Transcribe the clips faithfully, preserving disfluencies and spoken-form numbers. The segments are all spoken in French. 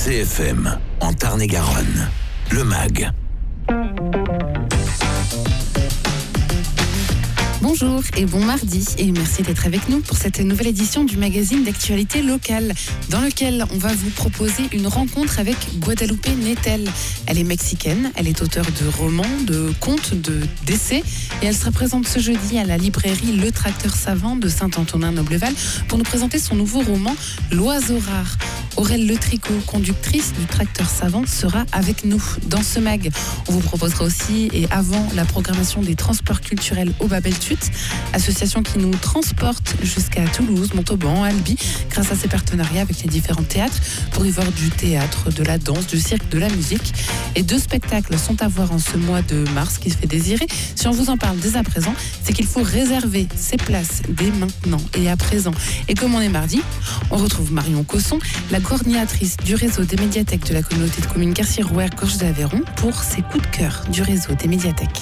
C F M, en Tarn-et-Garonne, le M A G. Bonjour et bon mardi et merci d'être avec nous pour cette nouvelle édition du magazine d'actualité locale dans lequel on va vous proposer une rencontre avec Guadalupe Nettel. Elle est mexicaine, elle est auteure de romans, de contes, de d'essais et elle sera présente ce jeudi à la librairie Le Tracteur Savant de Saint-Antonin-Nobleval pour nous présenter son nouveau roman L'Oiseau Rare. Aurèle Le Tricot, conductrice du Tracteur Savant, sera avec nous dans ce mag. On vous proposera aussi, et avant la programmation des transports culturels au Babel Tut, association qui nous transporte jusqu'à Toulouse, Montauban, Albi, grâce à ses partenariats avec les différents théâtres, pour y voir du théâtre, de la danse, du cirque, de la musique. Et deux spectacles sont à voir en ce mois de mars qui se fait désirer. Si on vous en parle dès à présent, c'est qu'il faut réserver ses places dès maintenant et à présent. Et comme on est mardi, on retrouve Marion Cosson, la coordinatrice du réseau des médiathèques de la communauté de communes Quercy-Rouergue-Gorge d'Aveyron, pour ses coups de cœur du réseau des médiathèques.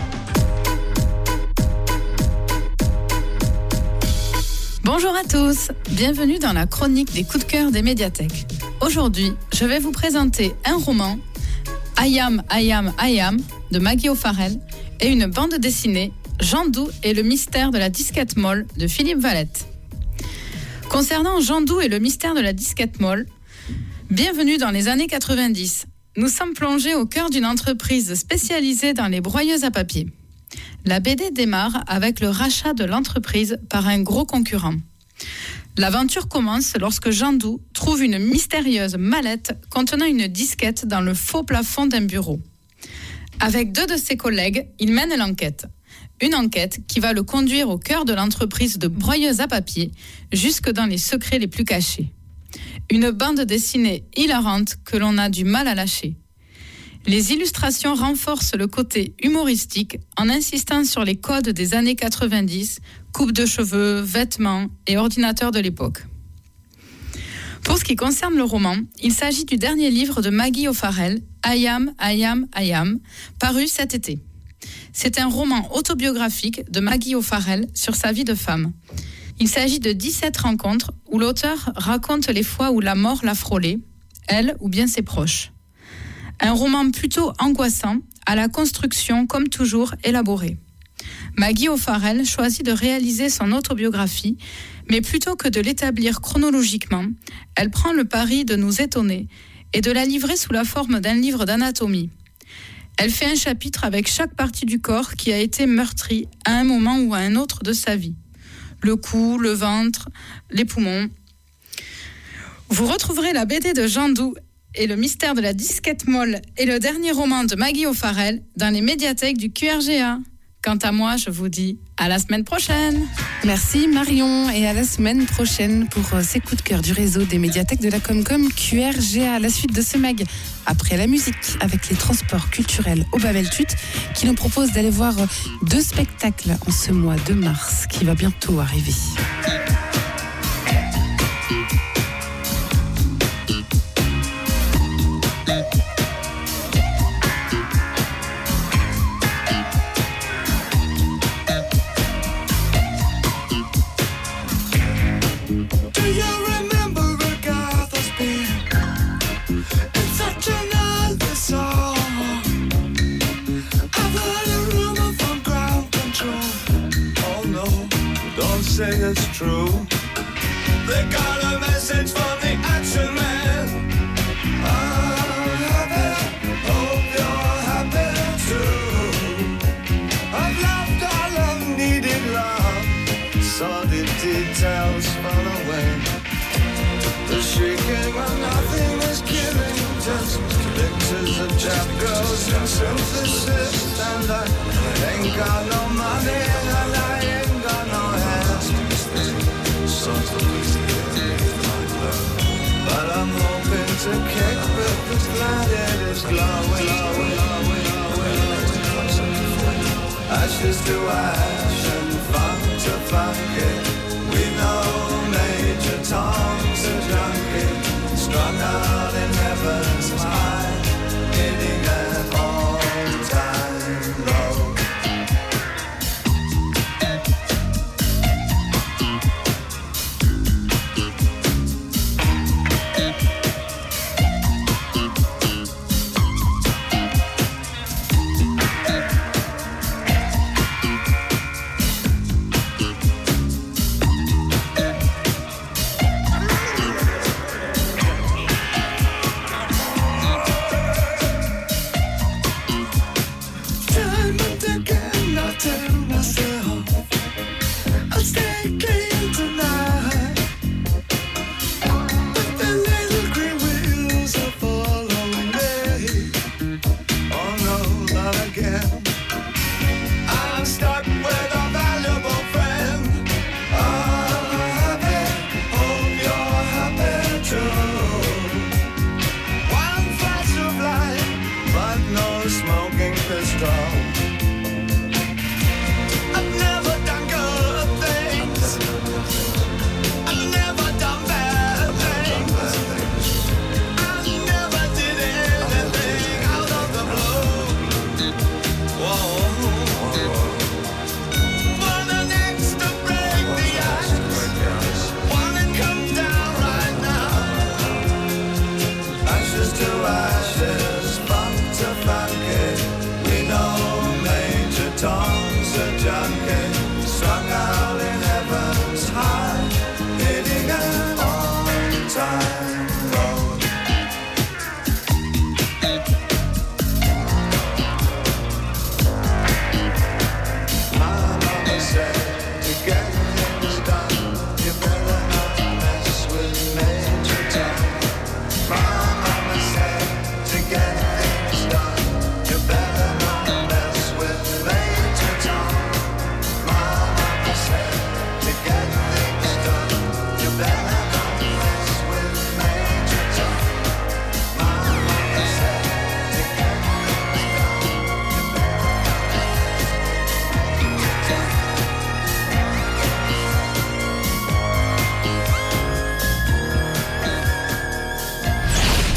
Bonjour à tous, bienvenue dans la chronique des coups de cœur des médiathèques. Aujourd'hui, je vais vous présenter un roman, I Am, I Am, I Am, de Maggie O'Farrell, et une bande dessinée, Jean Doux et le mystère de la disquette molle, de Philippe Valette. Concernant Jean Doux et le mystère de la disquette molle, bienvenue dans les années quatre-vingt-dix. Nous sommes plongés au cœur d'une entreprise spécialisée dans les broyeuses à papier. La B D démarre avec le rachat de l'entreprise par un gros concurrent. L'aventure commence lorsque Jean Doux trouve une mystérieuse mallette contenant une disquette dans le faux plafond d'un bureau. Avec deux de ses collègues, il mène l'enquête. Une enquête qui va le conduire au cœur de l'entreprise de broyeuses à papier, jusque dans les secrets les plus cachés. Une bande dessinée hilarante que l'on a du mal à lâcher. Les illustrations renforcent le côté humoristique en insistant sur les codes des années quatre-vingt-dix, coupe de cheveux, vêtements et ordinateurs de l'époque. Pour ce qui concerne le roman, il s'agit du dernier livre de Maggie O'Farrell, I Am, I Am, I Am, paru cet été. C'est un roman autobiographique de Maggie O'Farrell sur sa vie de femme. Il s'agit de dix-sept rencontres où l'auteur raconte les fois où la mort l'a frôlée, elle ou bien ses proches. Un roman plutôt angoissant, à la construction comme toujours élaborée. Maggie O'Farrell choisit de réaliser son autobiographie, mais plutôt que de l'établir chronologiquement, elle prend le pari de nous étonner et de la livrer sous la forme d'un livre d'anatomie. Elle fait un chapitre avec chaque partie du corps qui a été meurtrie à un moment ou à un autre de sa vie. Le cou, le ventre, les poumons. Vous retrouverez la B D de Jean Doux et le mystère de la disquette molle et le dernier roman de Maggie O'Farrell dans les médiathèques du Q R G A. Quant à moi, je vous dis à la semaine prochaine. Merci Marion et à la semaine prochaine pour ces coups de cœur du réseau des médiathèques de la Comcom Q R G A. La suite de ce mag après la musique avec les transports culturels au Babel Tut qui nous propose d'aller voir deux spectacles en ce mois de mars qui va bientôt arriver. Say it's true. They got a message from the action man. I'm happy, hope you're happy too. I've loved all I've needed love. Saw the details fall away. The shrieking when nothing is killing. Just pictures of trap girls and synthesis. And I ain't got no money and I ain't got no hands. But I'm hoping to kick because glad it is glowing. Ashes to ash and funk to funky. We know Major Tom's a junkie, strung out in heaven's high, hitting an all-time low.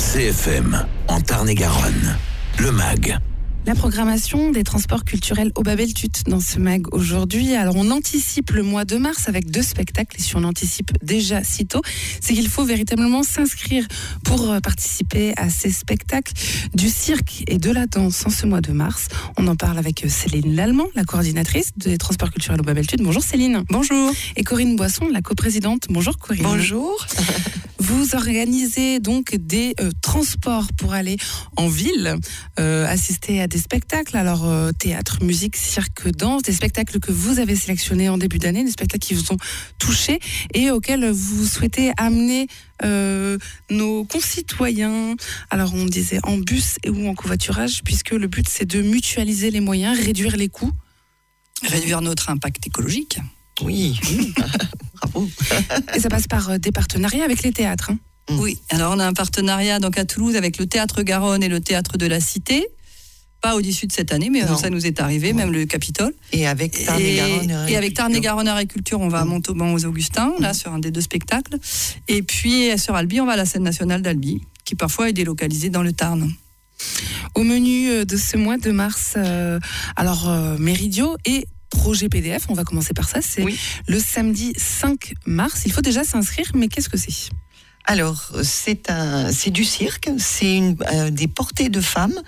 C F M, en Tarn-et-Garonne, le M A G. La programmation des transports culturels au Babeltut dans ce M A G aujourd'hui. Alors on anticipe le mois de mars avec deux spectacles et si on anticipe déjà si tôt, c'est qu'il faut véritablement s'inscrire pour participer à ces spectacles du cirque et de la danse en ce mois de mars. On en parle avec Céline Lallemand, la coordinatrice des transports culturels au Babeltut. Bonjour Céline. Bonjour. Et Corinne Boisson, la coprésidente. Bonjour Corinne. Bonjour. Vous organisez donc des euh, transports pour aller en ville, euh, assister à des spectacles, alors euh, théâtre, musique, cirque, danse, des spectacles que vous avez sélectionnés en début d'année, des spectacles qui vous ont touché et auxquels vous souhaitez amener euh, nos concitoyens. Alors on disait en bus et ou en covoiturage, puisque le but c'est de mutualiser les moyens, réduire les coûts. Réduire notre impact écologique. Oui, bravo. Et ça passe par des partenariats avec les théâtres. Hein. Oui, alors on a un partenariat donc à Toulouse avec le Théâtre Garonne et le Théâtre de la Cité. Pas au-dessus de cette année, mais non. Ça nous est arrivé, oui. Même le Capitole. Et avec Tarn-et-Garonne. Et, et avec Tarn-et-Garonne Agriculture, on va à Montauban aux Augustins, là, sur un des deux spectacles. Et puis sur Albi, on va à la scène nationale d'Albi, qui parfois est délocalisée dans le Tarn. Au menu de ce mois de mars, euh, alors euh, Méridio et Projet P D F, on va commencer par ça, c'est oui. Le samedi cinq mars. Il faut déjà s'inscrire, mais qu'est-ce que c'est ? Alors, c'est, un, c'est du cirque, c'est une, euh, des portées de femmes.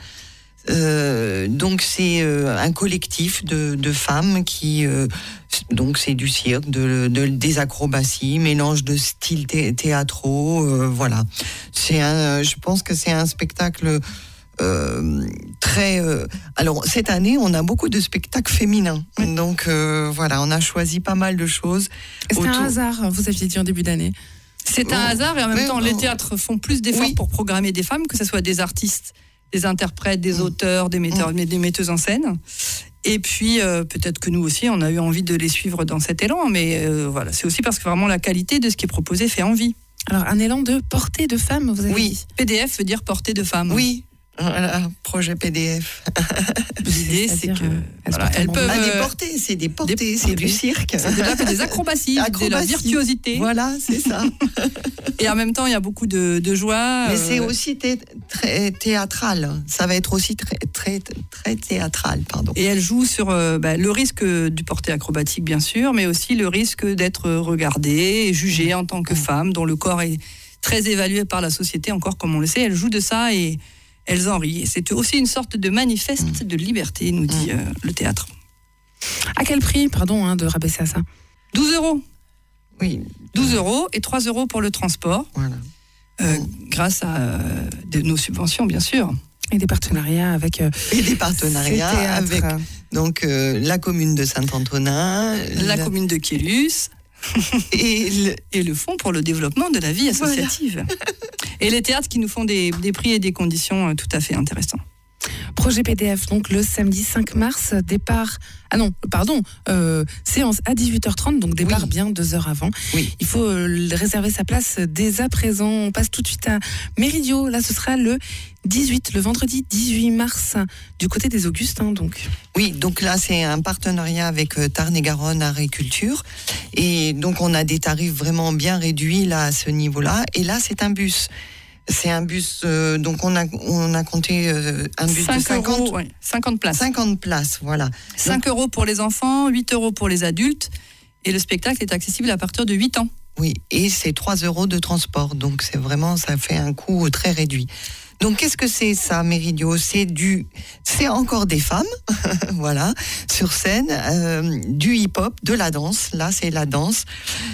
Euh, donc c'est euh, un collectif de, de femmes qui euh, donc c'est du cirque, de, de, des acrobaties, mélange de styles thé- théâtraux, euh, voilà. C'est un, je pense que c'est un spectacle euh, très. Euh, alors cette année, on a beaucoup de spectacles féminins, oui. donc euh, voilà, on a choisi pas mal de choses. C'est autour... un hasard, vous aviez dit en début d'année. C'est un oh, hasard et en même mais, temps, oh. les théâtres font plus d'efforts oui. pour programmer des femmes, que ce soit des artistes, des interprètes, des mmh. auteurs, des metteurs, mmh. des metteuses en scène. Et puis, euh, peut-être que nous aussi, on a eu envie de les suivre dans cet élan, mais euh, voilà, c'est aussi parce que vraiment la qualité de ce qui est proposé fait envie. Alors, un élan de portée de femmes, vous avez oui. dit. P D F veut dire portée de femmes. Oui. Voilà, projet P D F. L'idée, c'est que elles, voilà, elles peuvent. Ah, des portées, c'est des portées, des c'est portées. Du cirque. C'est déjà des acrobaties, Acrobatie. De la virtuosité. Voilà, c'est ça. Et en même temps, il y a beaucoup de, de joie. Mais euh... c'est aussi thé- très théâtral. Ça va être aussi très, très, très théâtral, pardon. Et elle joue sur euh, bah, le risque du porté acrobatique, bien sûr, mais aussi le risque d'être regardée et jugée en tant que femme, dont le corps est très évalué par la société, encore comme on le sait. Elle joue de ça et elles en rient. C'est aussi une sorte de manifeste mmh. de liberté, nous dit mmh. euh, le théâtre. À quel prix, pardon, hein, de rabaisser à ça ? douze euros. Oui. douze euros et trois euros pour le transport. Voilà. Euh, mmh. Grâce à euh, de nos subventions, bien sûr. Et des partenariats avec... Euh, et des partenariats avec donc, euh, la commune de Saint-Antonin. La, la... commune de Quélus. et, le, et le Fonds pour le développement de la vie associative. Voilà. Et les théâtres qui nous font des, des prix et des conditions tout à fait intéressants. Projet P D F, donc le samedi cinq mars, départ... Ah non, pardon, euh, séance à dix-huit heures trente, donc départ oui. bien deux heures avant. Oui. Il faut euh, réserver sa place dès à présent. On passe tout de suite à Méridio. Là, ce sera le dix-huit, le vendredi dix-huit mars, du côté des Augustins, donc. Oui, donc là, c'est un partenariat avec euh, Tarn-et-Garonne Agriculture. Et donc, on a des tarifs vraiment bien réduits là, à ce niveau-là. Et là, c'est un bus. C'est un bus, euh, donc on a, on a compté euh, un bus de cinquante, euros, ouais, cinquante places. cinquante places, voilà. cinq euros pour les enfants, huit euros pour les adultes. Et le spectacle est accessible à partir de huit ans. Oui, et c'est trois euros de transport. Donc c'est vraiment, ça fait un coût très réduit. Donc qu'est-ce que c'est ça, Méridio ? C'est du, c'est encore des femmes, voilà, sur scène, euh, du hip-hop, de la danse. Là, c'est la danse.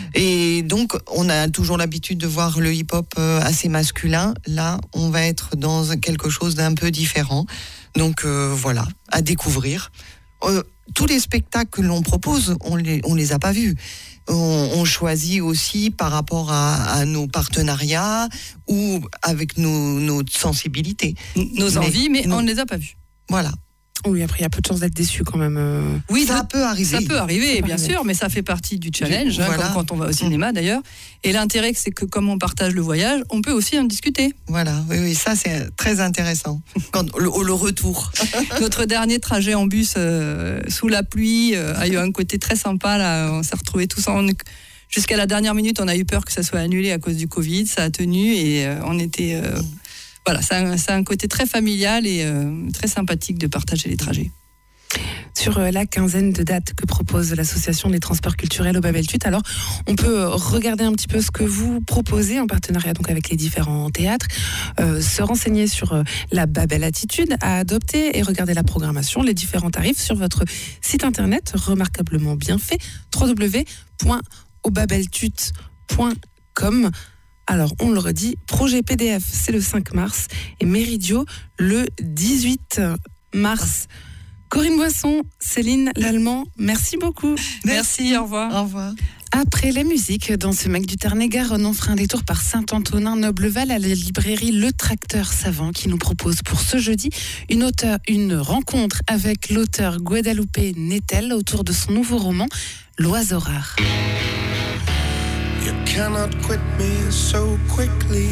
Et donc, on a toujours l'habitude de voir le hip-hop euh, assez masculin. Là, on va être dans quelque chose d'un peu différent. Donc euh, voilà, à découvrir. Euh, tous les spectacles que l'on propose, on les, on les a pas vus. On, on choisit aussi par rapport à, à nos partenariats ou avec nos, nos sensibilités. Nos mais, envies, mais nos... on ne les a pas vues. Voilà. Oui, après, il y a peu de chances d'être déçu quand même. Euh... Oui, ça ça peut arriver. Ça peut arriver, ça bien peut sûr, arriver. Mais ça fait partie du challenge, du, hein, voilà. comme quand on va au cinéma d'ailleurs. Et l'intérêt, c'est que comme on partage le voyage, on peut aussi en discuter. Voilà, oui, oui, ça c'est très intéressant. Quand, le, le retour. Notre dernier trajet en bus euh, sous la pluie euh, a eu un côté très sympa. Là, on s'est retrouvés tous en... Jusqu'à la dernière minute, on a eu peur que ça soit annulé à cause du Covid. Ça a tenu et euh, on était... Euh, voilà, c'est un, c'est un côté très familial et euh, très sympathique de partager les trajets. Sur la quinzaine de dates que propose l'association des transports culturels au Babel Tut. Alors, on peut regarder un petit peu ce que vous proposez en partenariat donc avec les différents théâtres, euh, se renseigner sur euh, la Babel Attitude à adopter et regarder la programmation, les différents tarifs sur votre site internet, remarquablement bien fait, w w w point au babel tut point com. Alors, on le redit, projet P D F, c'est le cinq mars et Méridio le dix-huit mars. Corinne Boisson, Céline Lallemand, merci beaucoup. Merci, au revoir. Au revoir. Après la musique, dans ce Mac du Tarn-et-Garonne, on fera un détour par Saint-Antonin-Nobleval à la librairie Le Tracteur Savant qui nous propose pour ce jeudi une, auteur, une rencontre avec l'auteur Guadalupe Nettel autour de son nouveau roman L'Oiseau rare. You cannot quit me so quickly.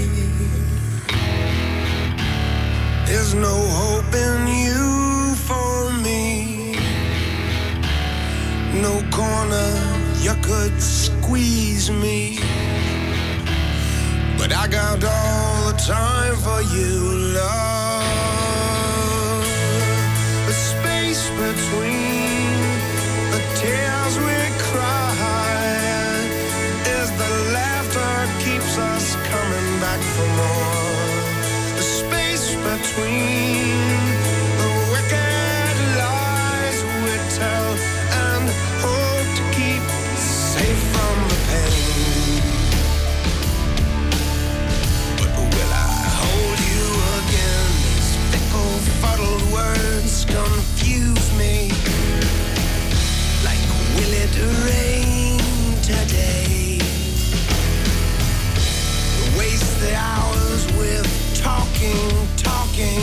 There's no hope in you for me. No corner you could squeeze me. But I got all the time for you, love. The space between the tears we cry is the laughter keeps us coming back for more. The space between the wicked lies we tell and hope to keep safe from the pain. But will I hold you again? These fickle, fuddled words confuse me. Like will it rain today? Waste the hours with talking, talking.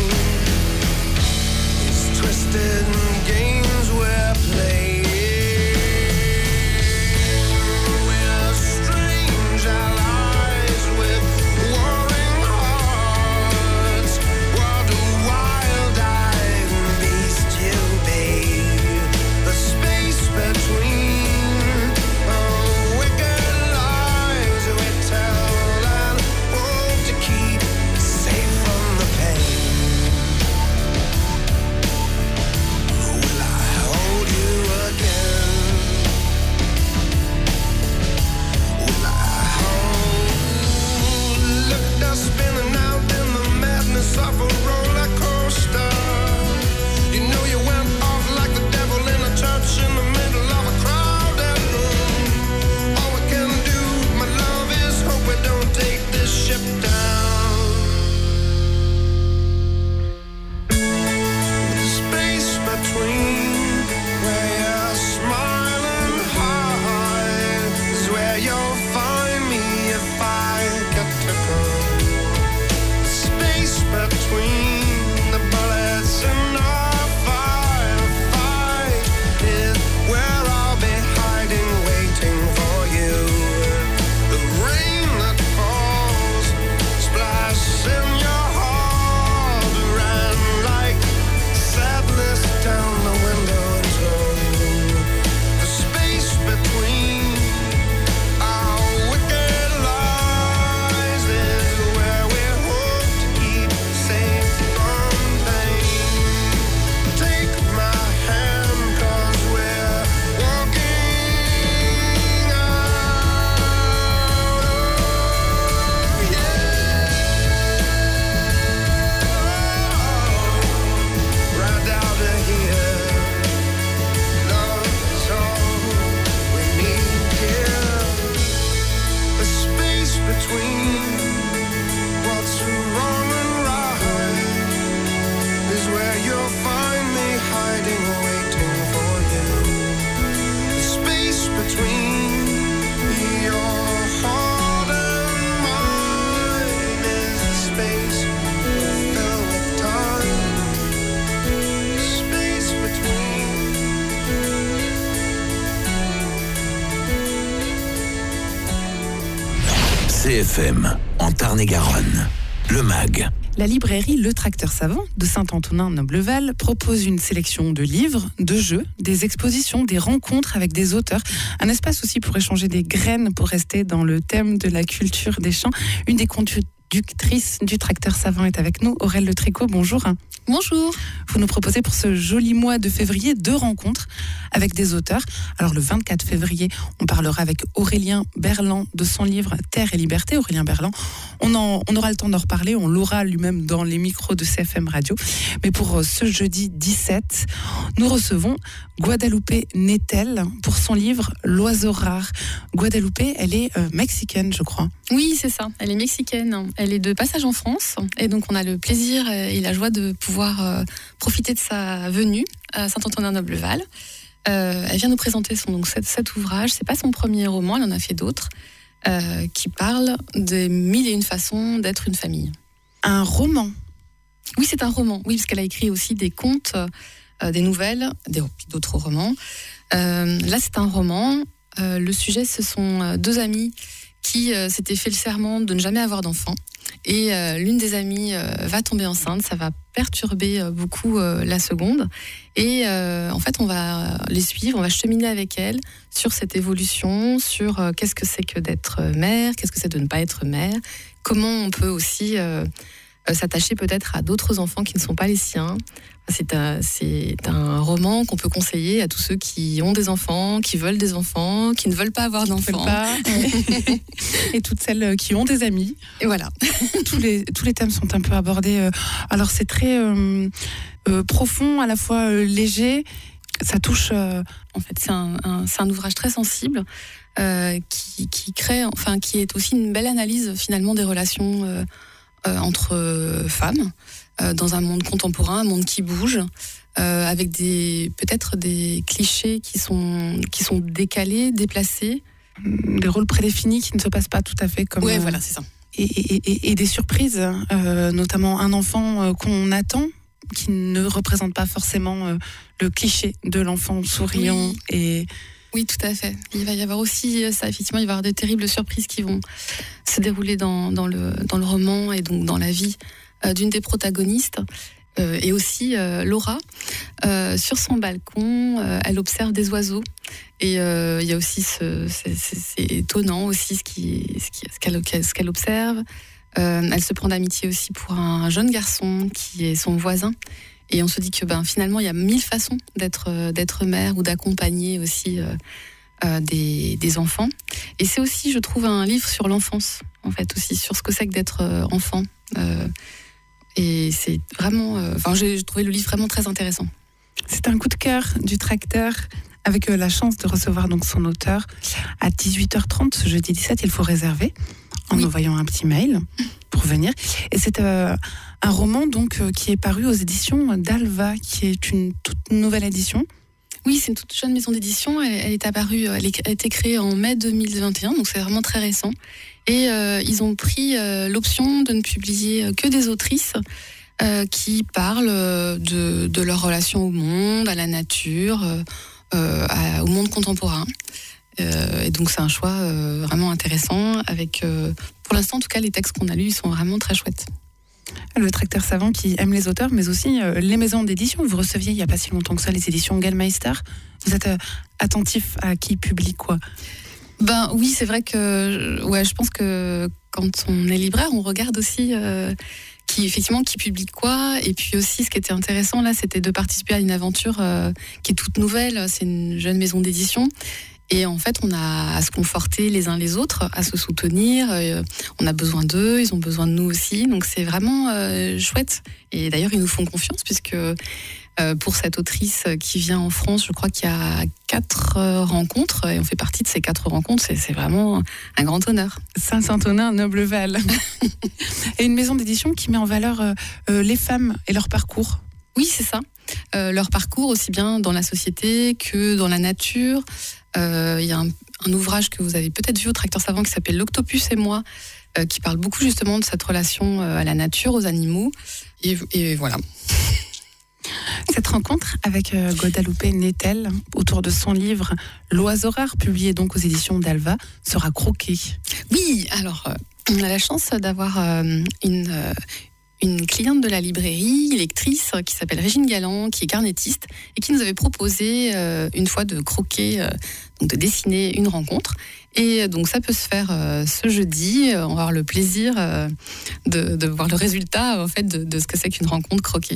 These twisted games we're playing. We're strange allies with warring hearts. What a wild-eyed beast you be. The space between the wicked lies we tell and hope to keep safe from the pain. Will I hold you again? Will I hold? Look at us spinning out in the madness of a roller coaster. You know you went off like the devil in a church in the middle of a crowded room. All we can do, my love, is hope we don't take this ship down. The space between where you smile and hide is where you'll find me if I get to go. The space between the bullets in our fight, fight is where I'll be hiding, waiting for you. The rain that falls, splash in your heart, ran like sadness down the window and told. The space between our wicked lies is where we hope to keep safe from pain. Take my hand, 'cause we're walking out. Oh, yeah. Right out of here. Love's all we need here. The space between what's wrong and right is where you'll find me hiding, waiting for you. The space between your heart and mine is the space filled with time. Space between. C F M, en Tarn-et-Garonne. Le Mag. La librairie Le Tracteur Savant de Saint-Antonin-Nobleval propose une sélection de livres, de jeux, des expositions, des rencontres avec des auteurs. Un espace aussi pour échanger des graines pour rester dans le thème de la culture des champs. Une des contu- productrice du Tracteur Savant, est avec nous. Aurèle Le Tricot, bonjour. Bonjour. Vous nous proposez pour ce joli mois de février deux rencontres avec des auteurs. Alors le vingt-quatre février, on parlera avec Aurélien Berland de son livre Terre et Liberté. Aurélien Berland, on, en, on aura le temps d'en reparler, on l'aura lui-même dans les micros de C F M Radio. Mais pour ce jeudi dix-sept, nous recevons Guadalupe Nettel pour son livre L'oiseau rare. Guadalupe, elle est euh, mexicaine, je crois. Oui, c'est ça. Elle est mexicaine. Elle est de passage en France. Et donc, on a le plaisir et la joie de pouvoir euh, profiter de sa venue à Saint-Antonin-Noble-Val. Euh, elle vient nous présenter son, donc, cet, cet ouvrage. C'est pas son premier roman, elle en a fait d'autres, euh, qui parlent des mille et une façons d'être une famille. Un roman? Oui, c'est un roman. Oui, parce qu'elle a écrit aussi des contes, euh, des nouvelles, des, d'autres romans. Euh, là, c'est un roman. Euh, le sujet, ce sont deux amis qui euh, s'étaient fait le serment de ne jamais avoir d'enfants. Et euh, l'une des amies euh, va tomber enceinte, ça va perturber euh, beaucoup euh, la seconde. Et euh, en fait, on va les suivre, on va cheminer avec elle sur cette évolution, sur euh, qu'est-ce que c'est que d'être mère, qu'est-ce que c'est de ne pas être mère, comment on peut aussi euh, euh, s'attacher peut-être à d'autres enfants qui ne sont pas les siens. C'est un, c'est un roman qu'on peut conseiller à tous ceux qui ont des enfants, qui veulent des enfants, qui ne veulent pas avoir d'enfants. Pas. Et toutes celles qui ont des amis. Et voilà. tous, les, tous les thèmes sont un peu abordés. Alors c'est très euh, euh, profond, à la fois euh, léger. Ça touche... Euh... En fait, c'est un, un, c'est un ouvrage très sensible euh, qui, qui crée, enfin, qui est aussi une belle analyse finalement des relations euh, euh, entre euh, femmes. Euh, dans un monde contemporain, un monde qui bouge, euh, avec des peut-être des clichés qui sont qui sont décalés, déplacés, des rôles prédéfinis qui ne se passent pas tout à fait comme. Ouais, euh, voilà, c'est ça. Et, et, et, et des surprises, euh, notamment un enfant euh, qu'on attend, qui ne représente pas forcément euh, le cliché de l'enfant souriant. Oui. Et oui, tout à fait. Il va y avoir aussi ça, effectivement, il va y avoir de terribles surprises qui vont se dérouler dans dans le dans le roman et donc dans la vie d'une des protagonistes, euh, et aussi euh, Laura. Euh, sur son balcon, euh, elle observe des oiseaux. Et euh, il y a aussi, ce, c'est, c'est, c'est étonnant aussi ce, qui, ce, qui, ce, qu'elle, ce qu'elle observe. Euh, elle se prend d'amitié aussi pour un jeune garçon qui est son voisin. Et on se dit que ben, finalement, il y a mille façons d'être, d'être mère ou d'accompagner aussi euh, euh, des, des enfants. Et c'est aussi, je trouve, un livre sur l'enfance, en fait, aussi, sur ce que c'est que d'être euh, enfant. Euh, Et c'est vraiment... Euh, enfin, j'ai, j'ai trouvé le livre vraiment très intéressant. C'est un coup de cœur du Tracteur, avec euh, la chance de recevoir donc son auteur à dix-huit heures trente, ce jeudi dix-sept. Il faut réserver en oui. envoyant un petit mail pour venir. Et c'est euh, un roman donc euh, qui est paru aux éditions d'Alva, qui est une toute nouvelle édition. Oui, c'est une toute jeune maison d'édition. Elle, elle est apparue, elle, est, elle a été créée en mai deux mille vingt et un, donc c'est vraiment très récent. Et euh, ils ont pris euh, l'option de ne publier que des autrices euh, qui parlent de, de leur relation au monde, à la nature, euh, à, au monde contemporain. Euh, et donc c'est un choix euh, vraiment intéressant. Avec, euh, pour l'instant, en tout cas, les textes qu'on a lus, ils sont vraiment très chouettes. Le Tracteur Savant qui aime les auteurs, mais aussi euh, les maisons d'édition. Vous receviez il n'y a pas si longtemps que ça les éditions Gallmeister. Vous êtes euh, attentif à qui publie quoi? Ben oui, c'est vrai que ouais, je pense que quand on est libraire, on regarde aussi euh, qui effectivement qui publie quoi. Et puis aussi, ce qui était intéressant là, c'était de participer à une aventure euh, qui est toute nouvelle. C'est une jeune maison d'édition. Et en fait, on a à se conforter les uns les autres, à se soutenir. Euh, on a besoin d'eux, ils ont besoin de nous aussi. Donc c'est vraiment euh, chouette. Et d'ailleurs, ils nous font confiance puisque euh, pour cette autrice qui vient en France, je crois qu'il y a quatre euh, rencontres. Et on fait partie de ces quatre rencontres. C'est, c'est vraiment un grand honneur. Saint-Antonin-Noble-Val. Et une maison d'édition qui met en valeur euh, euh, les femmes et leur parcours. Oui, c'est ça. Euh, leur parcours aussi bien dans la société que dans la nature. Il euh, y a un, un ouvrage que vous avez peut-être vu au Tracteur Savant qui s'appelle L'Octopus et moi, euh, qui parle beaucoup justement de cette relation euh, à la nature, aux animaux. Et, et voilà. Cette rencontre avec euh, Guadalupe Nettel autour de son livre L'oiseau rare, publié donc aux éditions d'Alva, sera croquée. Oui, alors euh, on a la chance d'avoir euh, une... Euh, une cliente de la librairie, lectrice, qui s'appelle Régine Galland, qui est carnettiste, et qui nous avait proposé euh, une fois de croquer, euh, donc de dessiner une rencontre. Et donc ça peut se faire euh, ce jeudi. On va avoir le plaisir euh, de, de voir le résultat en fait, de, de ce que c'est qu'une rencontre croquée.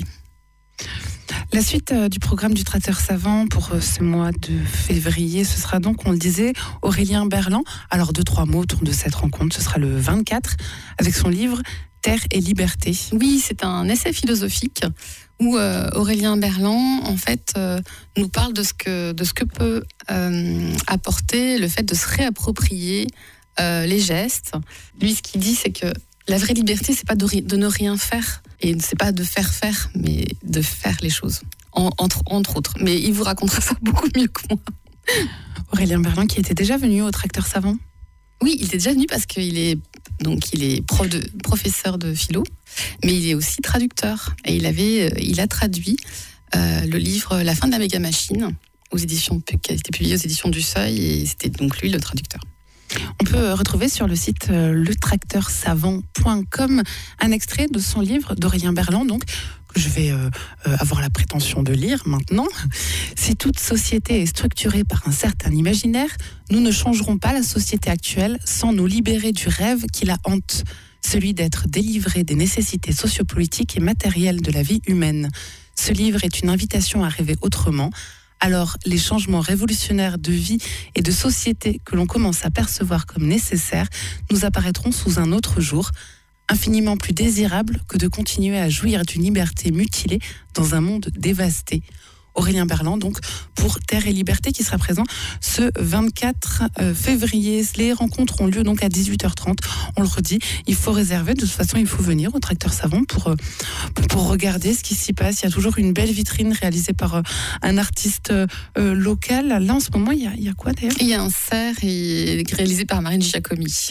La suite euh, du programme du Tracteur Savant pour euh, ce mois de février, ce sera donc, on le disait, Aurélien Berland. Alors deux, trois mots autour de cette rencontre. Ce sera le vingt-quatre avec son livre Terre et Liberté. Oui, c'est un essai philosophique où euh, Aurélien Berland en fait euh, nous parle de ce que de ce que peut euh, apporter le fait de se réapproprier euh, les gestes. Lui, ce qu'il dit, c'est que la vraie liberté, c'est pas de, ri- de ne rien faire, et c'est pas de faire faire, mais de faire les choses, en, entre, entre autres. Mais il vous racontera ça beaucoup mieux que moi. Aurélien Berland qui était déjà venu au Tracteur Savant. Oui, il était déjà venu parce qu'il est donc il est prof de, professeur de philo, mais il est aussi traducteur. Et il avait, il a traduit euh, le livre La fin de la méga machine aux éditions qui a été publié aux éditions du Seuil, et c'était donc lui le traducteur. On peut retrouver sur le site euh, le tracteur savant point com un extrait de son livre d'Aurélien Berland, donc que je vais euh, euh, avoir la prétention de lire maintenant. Si toute société est structurée par un certain imaginaire, nous ne changerons pas la société actuelle sans nous libérer du rêve qui la hante, celui d'être délivré des nécessités sociopolitiques et matérielles de la vie humaine. Ce livre est une invitation à rêver autrement. Alors, les changements révolutionnaires de vie et de société que l'on commence à percevoir comme nécessaires nous apparaîtront sous un autre jour, infiniment plus désirable que de continuer à jouir d'une liberté mutilée dans un monde dévasté. Aurélien Berland, donc, pour Terre et Liberté, qui sera présent ce vingt-quatre février. Les rencontres ont lieu donc à dix-huit heures trente. On le redit, il faut réserver. De toute façon, il faut venir au Tracteur Savant pour, pour regarder ce qui s'y passe. Il y a toujours une belle vitrine réalisée par un artiste euh, local. Là, en ce moment, il y a, il y a quoi d'ailleurs ? Il y a un cerf et réalisé par Marine Giacomi.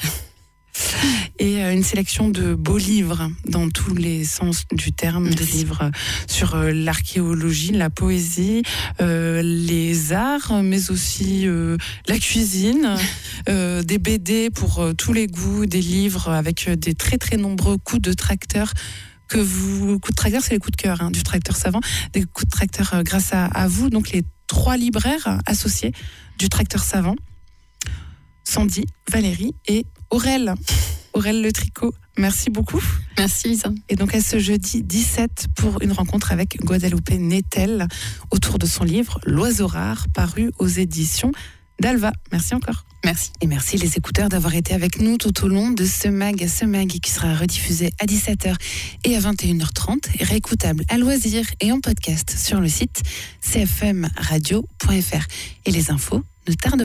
Et une sélection de beaux livres dans tous les sens du terme, Merci. des livres sur l'archéologie, la poésie, euh, les arts, mais aussi euh, la cuisine, euh, des B D pour euh, tous les goûts, des livres avec des très très nombreux coups de tracteur. Que vous, coups de tracteur, c'est les coups de cœur hein, du Tracteur Savant, des coups de tracteur euh, grâce à, à vous, donc les trois libraires associés du Tracteur Savant, Sandy, Valérie et Aurel. Aurel Le Tricot, merci beaucoup. Merci Lisa. Et donc à ce jeudi dix-sept pour une rencontre avec Guadalupe Nettel autour de son livre L'Oiseau Rare, paru aux éditions d'Alva. Merci encore. Merci. Et merci les écouteurs d'avoir été avec nous tout au long de ce mag, ce mag qui sera rediffusé à dix-sept heures et à vingt et une heures trente, et réécoutable à loisir et en podcast sur le site c f m radio point f r. Et les infos ne tardent pas.